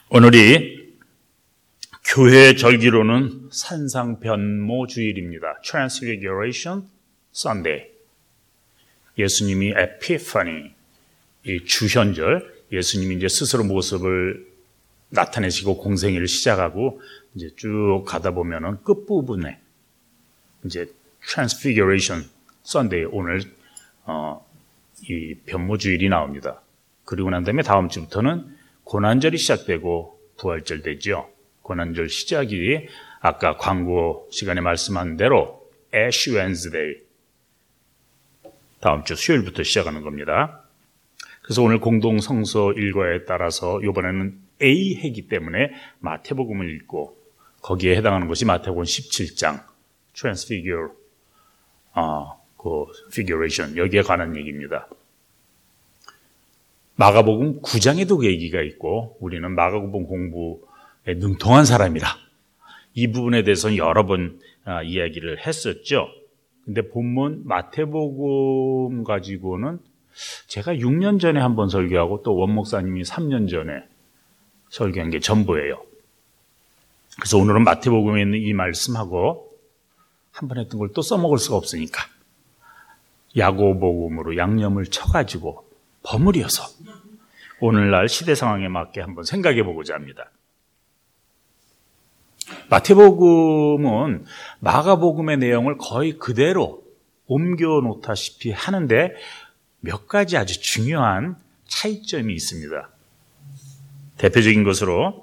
오늘이 교회 절기로는 산상변모주일입니다. Transfiguration Sunday. 예수님이 에피파니, 이 주현절, 예수님이 이제 스스로 모습을 나타내시고 공생애를 시작하고 이제 쭉 가다 보면은 끝부분에 이제 Transfiguration Sunday, 오늘 이 변모주일이 나옵니다. 그리고 난 다음에 다음 주부터는 고난절이 시작되고 부활절 되죠. 고난절 시작이 아까 광고 시간에 말씀한 대로 Ash Wednesday, 다음 주 수요일부터 시작하는 겁니다. 그래서 오늘 공동성서 일과에 따라서 이번에는 A 해기 때문에 마태복음을 읽고 거기에 해당하는 것이 마태복음 17장 Transfigure, Figuration, 여기에 관한 얘기입니다. 마가복음 9장에도 그 얘기가 있고 우리는 마가복음 공부에 능통한 사람이라 이 부분에 대해서는 여러 번 이야기를 했었죠. 근데 본문 마태복음 가지고는 제가 6년 전에 한번 설교하고 또 원 목사님이 3년 전에 설교한 게 전부예요. 그래서 오늘은 마태복음에 있는 이 말씀하고 한번 했던 걸 또 써먹을 수가 없으니까 야고복음으로 양념을 쳐가지고 버무려서 오늘날 시대 상황에 맞게 한번 생각해 보고자 합니다. 마태복음은 마가복음의 내용을 거의 그대로 옮겨 놓다시피 하는데 몇 가지 아주 중요한 차이점이 있습니다. 대표적인 것으로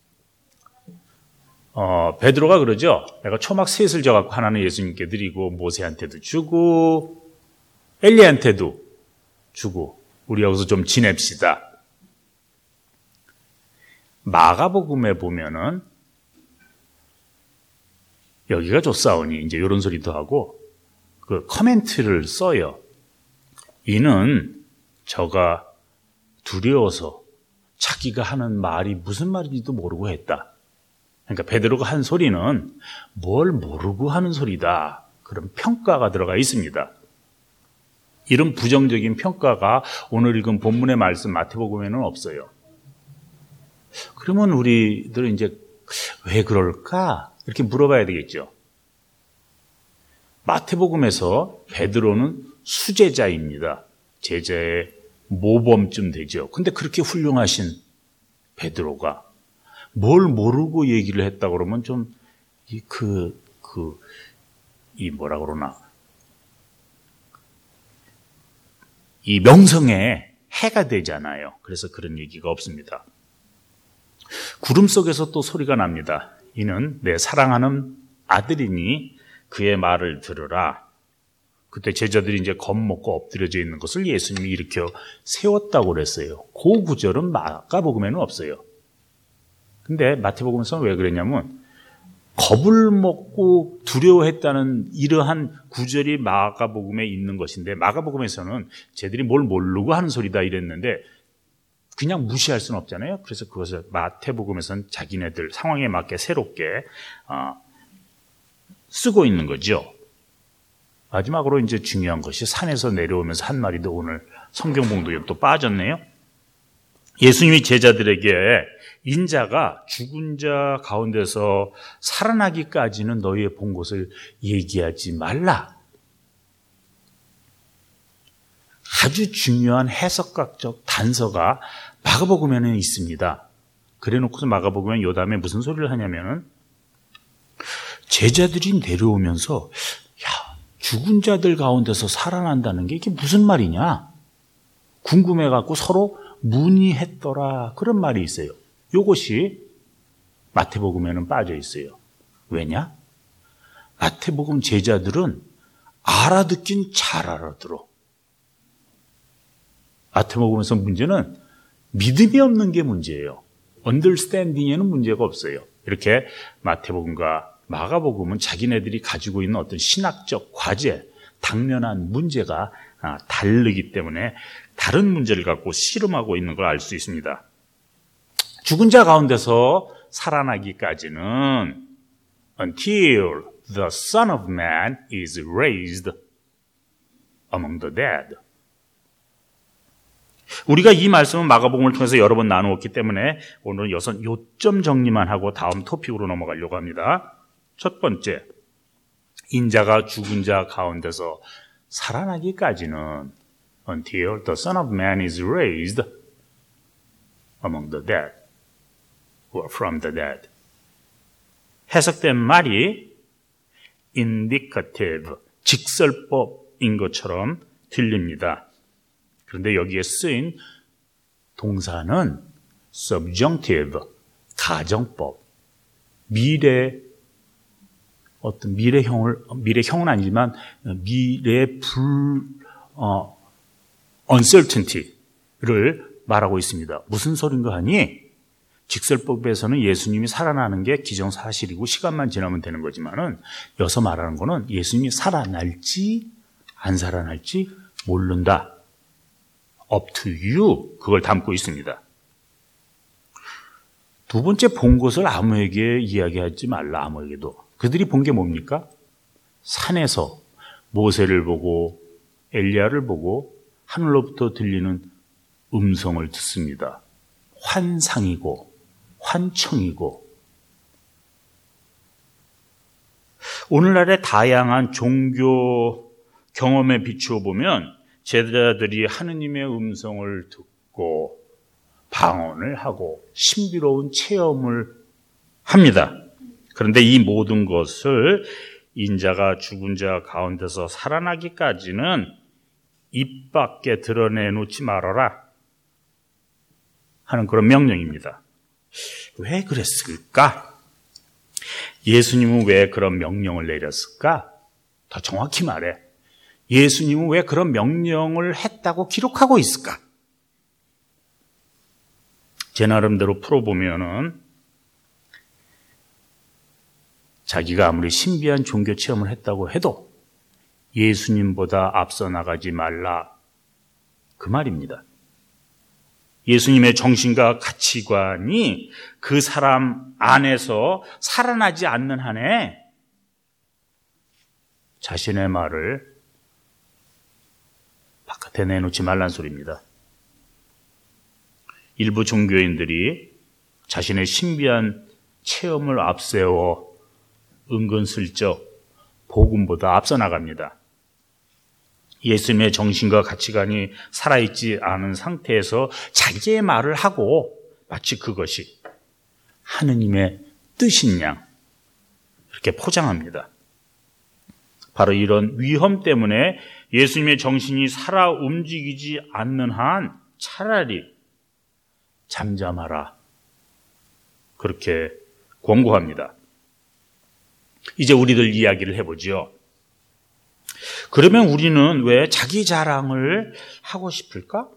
베드로가 그러죠. 내가 초막 셋을 져갖고 하나는 예수님께 드리고 모세한테도 주고 엘리야한테도 주고 우리 여기서 좀 지냅시다. 마가복음에 보면은 여기가 좋사오니 이제 이런 소리도 하고 그 커멘트를 써요. 이는 저가 두려워서 자기가 하는 말이 무슨 말인지도 모르고 했다. 그러니까 베드로가 한 소리는 뭘 모르고 하는 소리다. 그런 평가가 들어가 있습니다. 이런 부정적인 평가가 오늘 읽은 본문의 말씀 마태복음에는 없어요. 그러면 우리들은 이제 왜 그럴까? 이렇게 물어봐야 되겠죠. 마태복음에서 베드로는 수제자입니다. 제자의 모범쯤 되죠. 근데 그렇게 훌륭하신 베드로가 뭘 모르고 얘기를 했다 그러면 좀 뭐라 그러나 이 명성에 해가 되잖아요. 그래서 그런 얘기가 없습니다. 구름 속에서 또 소리가 납니다. 이는 내 사랑하는 아들이니 그의 말을 들으라. 그때 제자들이 이제 겁먹고 엎드려져 있는 것을 예수님이 일으켜 세웠다고 그랬어요. 그 구절은 마가복음에는 없어요. 근데 마태복음에서는 왜 그랬냐면 겁을 먹고 두려워했다는 이러한 구절이 마가복음에 있는 것인데 마가복음에서는 쟤들이 뭘 모르고 하는 소리다 이랬는데 그냥 무시할 수는 없잖아요. 그래서 그것을 마태복음에서는 자기네들 상황에 맞게 새롭게 쓰고 있는 거죠. 마지막으로 이제 중요한 것이 산에서 내려오면서 한 마리도 오늘 성경 봉독에 또 빠졌네요. 예수님이 제자들에게 인자가 죽은 자 가운데서 살아나기까지는 너희의 본 것을 얘기하지 말라. 아주 중요한 해석학적 단서가 마가복음에는 있습니다. 그래놓고서 마가복음은 요 다음에 무슨 소리를 하냐면은 제자들이 내려오면서 죽은 자들 가운데서 살아난다는 게 이게 무슨 말이냐 궁금해갖고 서로 문의했더라 그런 말이 있어요. 이것이 마태복음에는 빠져 있어요. 왜냐? 마태복음 제자들은 알아듣긴 잘 알아들어. 마태복음에서 문제는 믿음이 없는 게 문제예요. understanding에는 문제가 없어요. 이렇게 마태복음과 마가복음은 자기네들이 가지고 있는 어떤 신학적 과제, 당면한 문제가 다르기 때문에 다른 문제를 갖고 씨름하고 있는 걸 알 수 있습니다. 죽은 자 가운데서 살아나기까지는 until the Son of Man is raised among the dead. 우리가 이 말씀은 마가복음을 통해서 여러 번 나누었기 때문에 오늘은 요점 정리만 하고 다음 토픽으로 넘어가려고 합니다. 첫 번째, 인자가 죽은 자 가운데서 살아나기까지는 until the Son of Man is raised among the dead or from the dead. 해석된 말이 indicative, 직설법인 것처럼 들립니다. 그런데 여기에 쓰인 동사는 subjunctive, 가정법, 미래형은 아니지만 uncertainty를 말하고 있습니다. 무슨 소린가 하니 직설법에서는 예수님이 살아나는 게 기정사실이고 시간만 지나면 되는 거지만은 여기서 말하는 거는 예수님이 살아날지 안 살아날지 모른다. Up to you. 그걸 담고 있습니다. 두 번째, 본 것을 아무에게 이야기하지 말라. 아무에게도. 그들이 본 게 뭡니까? 산에서 모세를 보고 엘리야를 보고 하늘로부터 들리는 음성을 듣습니다. 환상이고 환청이고. 오늘날의 다양한 종교 경험에 비추어 보면 제자들이 하느님의 음성을 듣고 방언을 하고 신비로운 체험을 합니다. 그런데 이 모든 것을 인자가 죽은 자 가운데서 살아나기까지는 입 밖에 드러내놓지 말아라 하는 그런 명령입니다. 왜 그랬을까? 예수님은 왜 그런 명령을 내렸을까? 더 정확히 말해, 예수님은 왜 그런 명령을 했다고 기록하고 있을까? 제 나름대로 풀어보면은 자기가 아무리 신비한 종교 체험을 했다고 해도 예수님보다 앞서 나가지 말라, 그 말입니다. 예수님의 정신과 가치관이 그 사람 안에서 살아나지 않는 한에 자신의 말을 바깥에 내놓지 말란 소리입니다. 일부 종교인들이 자신의 신비한 체험을 앞세워 은근슬쩍 복음보다 앞서 나갑니다. 예수님의 정신과 가치관이 살아있지 않은 상태에서 자기의 말을 하고 마치 그것이 하느님의 뜻인 양 이렇게 포장합니다. 바로 이런 위험 때문에 예수님의 정신이 살아 움직이지 않는 한 차라리 잠잠하라, 그렇게 권고합니다. 이제 우리들 이야기를 해보죠. 그러면 우리는 왜 자기 자랑을 하고 싶을까?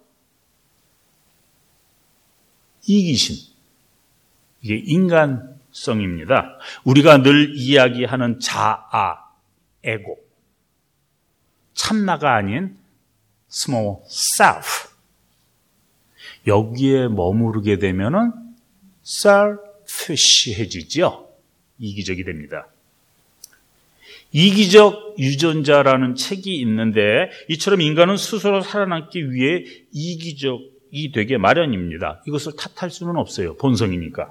이기심, 이게 인간성입니다. 우리가 늘 이야기하는 자아, 에고, 참나가 아닌 small self, 여기에 머무르게 되면은 selfish해지죠. 이기적이 됩니다. 이기적 유전자라는 책이 있는데 이처럼 인간은 스스로 살아남기 위해 이기적이 되게 마련입니다. 이것을 탓할 수는 없어요. 본성이니까.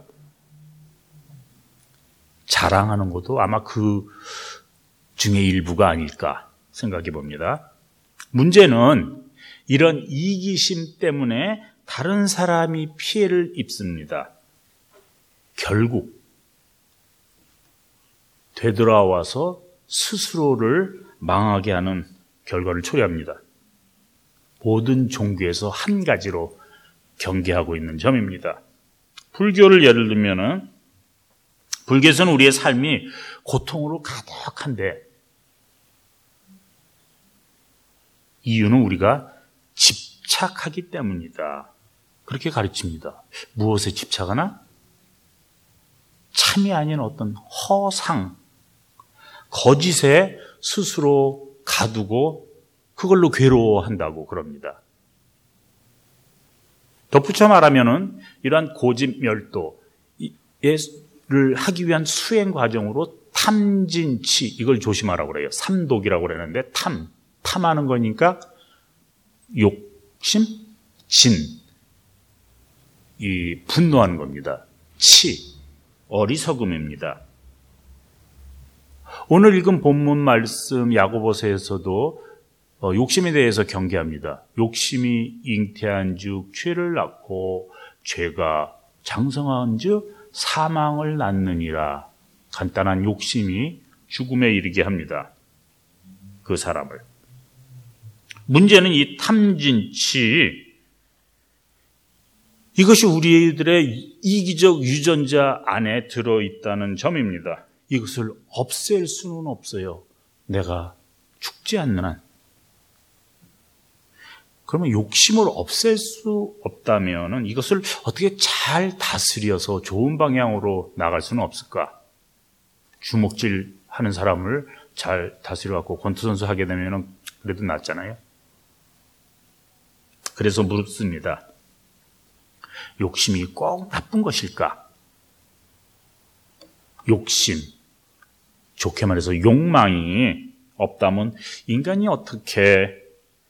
자랑하는 것도 아마 그 중에 일부가 아닐까 생각해 봅니다. 문제는 이런 이기심 때문에 다른 사람이 피해를 입습니다. 결국 되돌아와서 스스로를 망하게 하는 결과를 초래합니다. 모든 종교에서 한 가지로 경계하고 있는 점입니다. 불교를 예를 들면은 불교에서는 우리의 삶이 고통으로 가득한데 이유는 우리가 집착하기 때문이다, 그렇게 가르칩니다. 무엇에 집착하나? 참이 아닌 어떤 허상, 거짓에 스스로 가두고 그걸로 괴로워한다고 그럽니다. 덧붙여 말하면은 이러한 고집멸도를 하기 위한 수행 과정으로 탐진치, 이걸 조심하라고 그래요. 삼독이라고 그러는데 탐하는 거니까 욕심, 이 분노하는 겁니다. 어리석음입니다. 오늘 읽은 본문 말씀 야고보서에서도 욕심에 대해서 경계합니다. 욕심이 잉태한즉 죄를 낳고 죄가 장성한즉 사망을 낳느니라. 간단한 욕심이 죽음에 이르게 합니다. 그 사람을. 문제는 이 탐진치, 이것이 우리들의 이기적 유전자 안에 들어있다는 점입니다. 이것을 없앨 수는 없어요. 내가 죽지 않는 한. 그러면 욕심을 없앨 수 없다면 이것을 어떻게 잘 다스려서 좋은 방향으로 나갈 수는 없을까? 주먹질 하는 사람을 잘 다스려갖고 권투선수 하게 되면 그래도 낫잖아요. 그래서 묻습니다. 욕심이 꼭 나쁜 것일까? 욕심, 좋게 말해서 욕망이 없다면 인간이 어떻게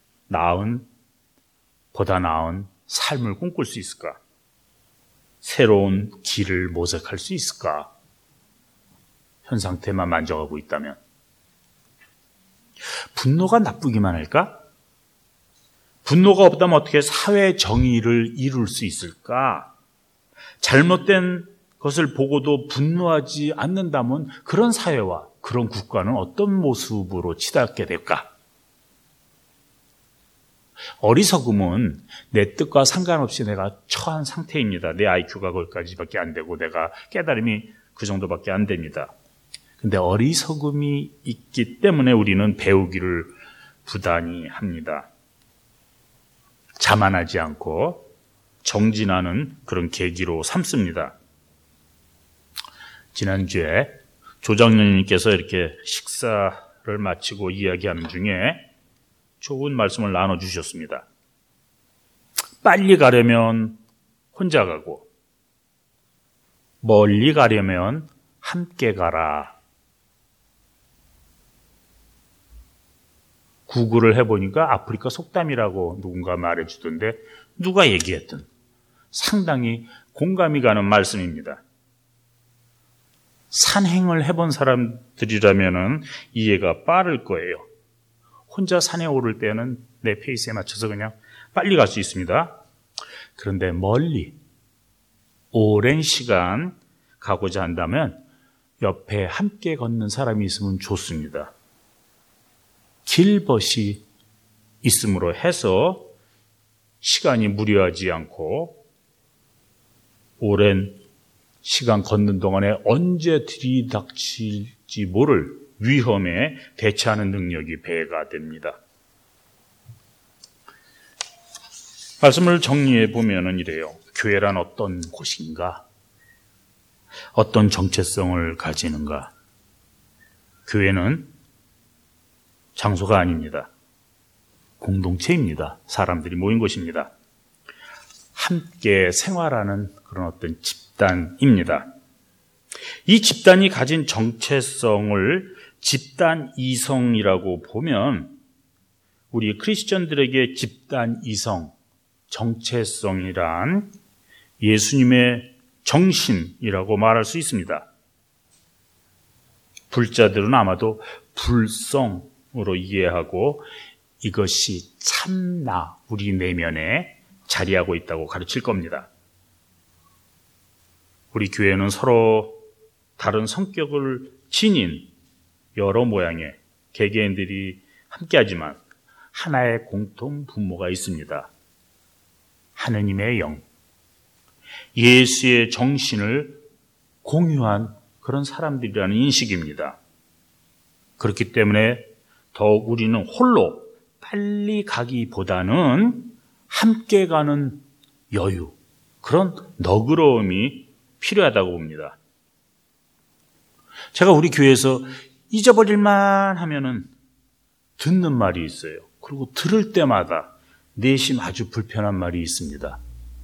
보다 나은 삶을 꿈꿀 수 있을까? 새로운 길을 모색할 수 있을까? 현 상태만 만족하고 있다면. 분노가 나쁘기만 할까? 분노가 없다면 어떻게 사회 정의를 이룰 수 있을까? 잘못된 것을 보고도 분노하지 않는다면 그런 사회와 그런 국가는 어떤 모습으로 치닫게 될까? 어리석음은 내 뜻과 상관없이 내가 처한 상태입니다. 내 IQ가 거기까지밖에 안 되고 내가 깨달음이 그 정도밖에 안 됩니다. 근데 어리석음이 있기 때문에 우리는 배우기를 부단히 합니다. 자만하지 않고 정진하는 그런 계기로 삼습니다. 지난주에 조장로님께서 이렇게 식사를 마치고 이야기하는 중에 좋은 말씀을 나눠주셨습니다. 빨리 가려면 혼자 가고 멀리 가려면 함께 가라. 구글을 해보니까 아프리카 속담이라고 누군가 말해주던데 누가 얘기했든 상당히 공감이 가는 말씀입니다. 산행을 해본 사람들이라면 이해가 빠를 거예요. 혼자 산에 오를 때는 내 페이스에 맞춰서 그냥 빨리 갈 수 있습니다. 그런데 멀리 오랜 시간 가고자 한다면 옆에 함께 걷는 사람이 있으면 좋습니다. 길벗이 있음으로 해서 시간이 무료하지 않고 오랜 시간 걷는 동안에 언제 들이닥칠지 모를 위험에 대처하는 능력이 배가 됩니다. 말씀을 정리해 보면은 이래요. 교회란 어떤 곳인가? 어떤 정체성을 가지는가? 교회는 장소가 아닙니다. 공동체입니다. 사람들이 모인 곳입니다. 함께 생활하는 그런 어떤 집단입니다. 이 집단이 가진 정체성을 집단 이성이라고 보면 우리 크리스천들에게 집단 이성, 정체성이란 예수님의 정신이라고 말할 수 있습니다. 불자들은 아마도 불성으로 이해하고 이것이 참나 우리 내면에 자리하고 있다고 가르칠 겁니다. 우리 교회는 서로 다른 성격을 지닌 여러 모양의 개개인들이 함께하지만 하나의 공통 분모가 있습니다. 하느님의 영, 예수의 정신을 공유한 그런 사람들이라는 인식입니다. 그렇기 때문에 더욱 우리는 홀로 빨리 가기보다는 함께 가는 여유, 그런 너그러움이 필요하다고 봅니다. 제가 우리 교회에서 잊어버릴만 하면은 듣는 말이 있어요. 그리고 들을 때마다 내심 아주 불편한 말이 있습니다.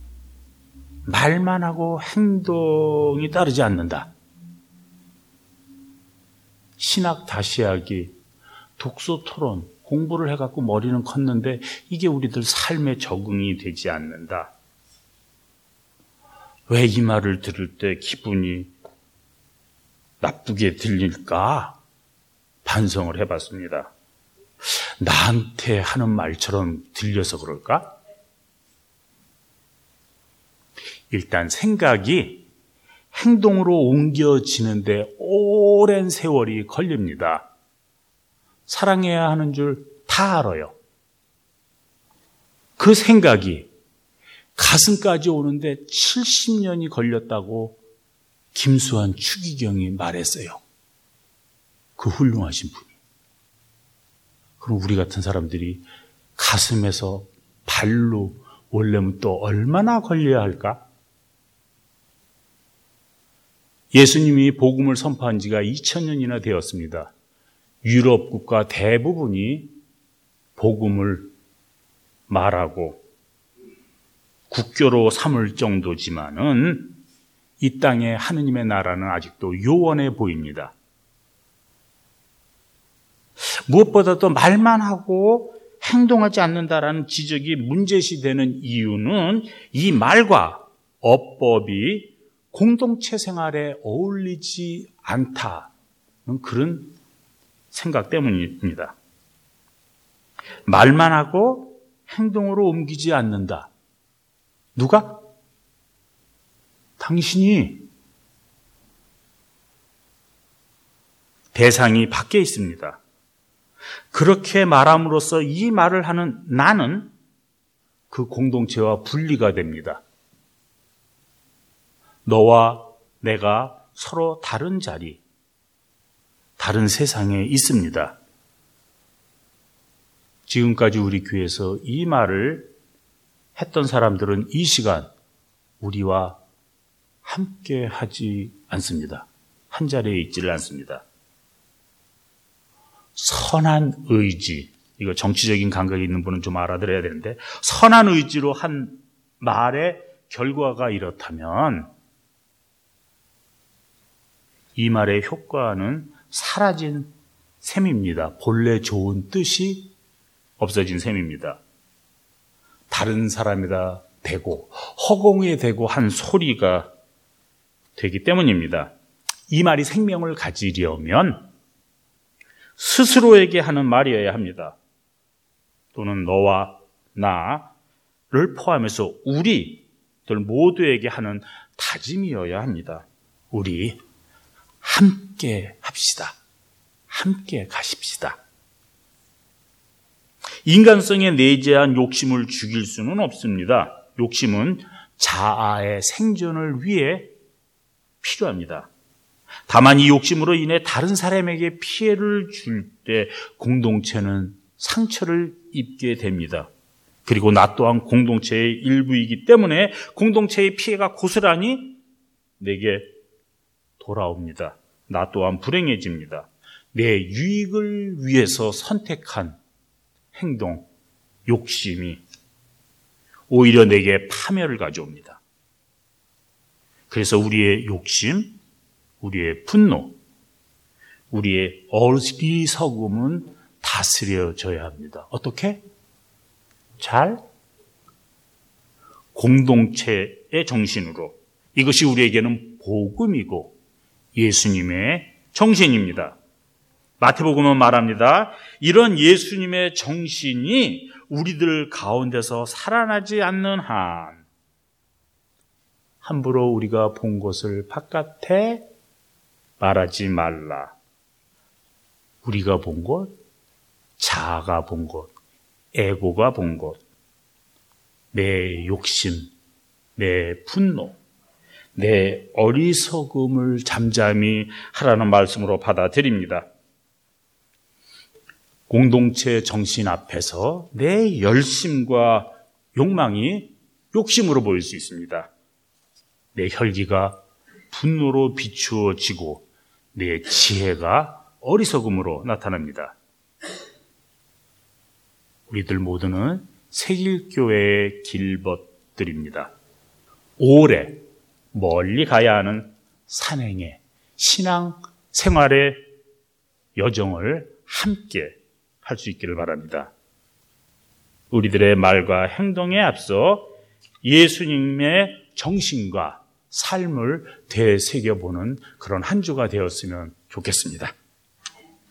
말만 하고 행동이 따르지 않는다. 신학 다시 하기, 독서 토론, 공부를 해갖고 머리는 컸는데 이게 우리들 삶에 적응이 되지 않는다. 왜 이 말을 들을 때 기분이 나쁘게 들릴까? 반성을 해봤습니다. 나한테 하는 말처럼 들려서 그럴까? 일단 생각이 행동으로 옮겨지는데 오랜 세월이 걸립니다. 사랑해야 하는 줄 다 알아요. 그 생각이 가슴까지 오는데 70년이 걸렸다고 김수환 추기경이 말했어요. 그 훌륭하신 분이. 그럼 우리 같은 사람들이 가슴에서 발로 오려면 또 얼마나 걸려야 할까? 예수님이 복음을 선포한 지가 2000년이나 되었습니다. 유럽 국가 대부분이 복음을 말하고 국교로 삼을 정도지만은 이 땅에 하느님의 나라는 아직도 요원해 보입니다. 무엇보다도 말만 하고 행동하지 않는다라는 지적이 문제시되는 이유는 이 말과 어법이 공동체 생활에 어울리지 않다는 그런 생각 때문입니다. 말만 하고 행동으로 옮기지 않는다. 누가? 당신이. 대상이 밖에 있습니다. 그렇게 말함으로써 이 말을 하는 나는 그 공동체와 분리가 됩니다. 너와 내가 서로 다른 자리, 다른 세상에 있습니다. 지금까지 우리 교회에서 이 말을 했던 사람들은 이 시간 우리와 함께 하지 않습니다. 한 자리에 있지를 않습니다. 선한 의지, 이거 정치적인 감각이 있는 분은 좀 알아들어야 되는데, 선한 의지로 한 말의 결과가 이렇다면 이 말의 효과는 사라진 셈입니다. 본래 좋은 뜻이 없어진 셈입니다. 다른 사람이다 대고 허공에 대고 한 소리가 되기 때문입니다. 이 말이 생명을 가지려면 스스로에게 하는 말이어야 합니다. 또는 너와 나를 포함해서 우리들 모두에게 하는 다짐이어야 합니다. 우리 함께 합시다. 함께 가십시다. 인간성에 내재한 욕심을 죽일 수는 없습니다. 욕심은 자아의 생존을 위해 필요합니다. 다만 이 욕심으로 인해 다른 사람에게 피해를 줄 때 공동체는 상처를 입게 됩니다. 그리고 나 또한 공동체의 일부이기 때문에 공동체의 피해가 고스란히 내게 돌아옵니다. 나 또한 불행해집니다. 내 유익을 위해서 선택한 행동, 욕심이 오히려 내게 파멸을 가져옵니다. 그래서 우리의 욕심, 우리의 분노, 우리의 어리석음은 다스려져야 합니다. 어떻게? 잘? 공동체의 정신으로. 이것이 우리에게는 복음이고 예수님의 정신입니다. 마태복음은 말합니다. 이런 예수님의 정신이 우리들 가운데서 살아나지 않는 한 함부로 우리가 본 것을 바깥에 말하지 말라. 우리가 본 것, 자아가 본 것, 에고가 본 것, 내 욕심, 내 분노, 내 어리석음을 잠잠히 하라는 말씀으로 받아들입니다. 공동체 정신 앞에서 내 열심과 욕망이 욕심으로 보일 수 있습니다. 내 혈기가 분노로 비추어지고 내 지혜가 어리석음으로 나타납니다. 우리들 모두는 새길교회의 길벗들입니다. 오래 멀리 가야 하는 산행의 신앙 생활의 여정을 함께 할 수 있기를 바랍니다. 우리들의 말과 행동에 앞서 예수님의 정신과 삶을 되새겨보는 그런 한 주가 되었으면 좋겠습니다.